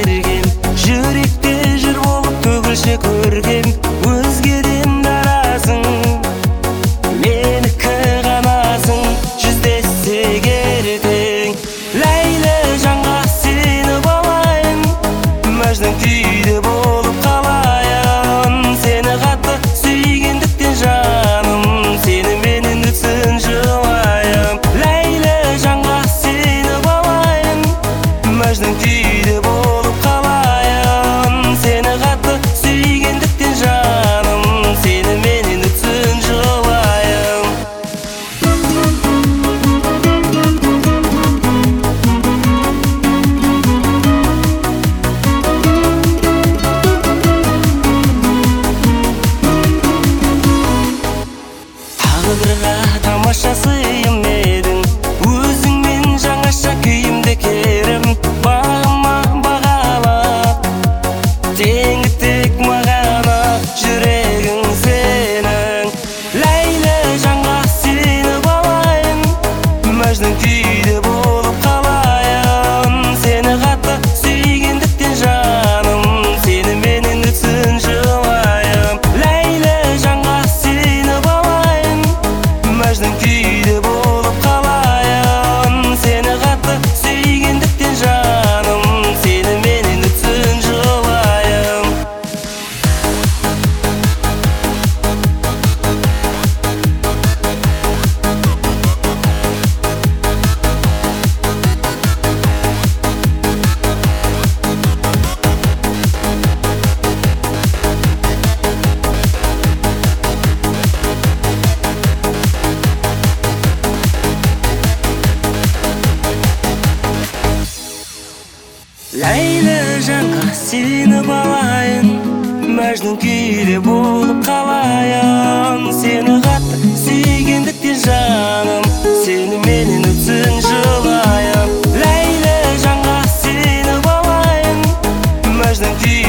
берген, жүректе жыр болып төгілсе көрген. Өзгеден дарасың, менікі ғанасың, жүздессек ертең. Ләйлі жанға сені балайын, мәжнүн күйде болып қалайын. Сені қатты сүйгендіктен жаным, сені менен өтсін жылайым. Ләйлі жанға сені балайын, мәжнүн күйде болып қалайын. Сені қатты сүйгендіктен жаным, сені менен өтсін жылайым. Тағдырға тамаша сыйым едің, өзіңмен жаңаша күйімде керім. Бағыма бағалап, теңі тек мағана жүрегің сенің. Ләйлі жанға сені балайын, мәжнүн күйде болып қалайын. Сені қатты сүйгендіктен жаным, сені менен өтсін жылайым. Ләйлі жанға сені балайын, мәжнүн күйде болып қалайын. Сені қатты сүйгендіктен жаным, сені менен өтсін жылайым. Ләйлі жанға сені балайын, мәжнүн күйде болып қалайын. Сені қатты сүйгендіктен жаным, сені менен өтсін жылайым. Ләйлі жанға сені балайын, мәжнүн күйде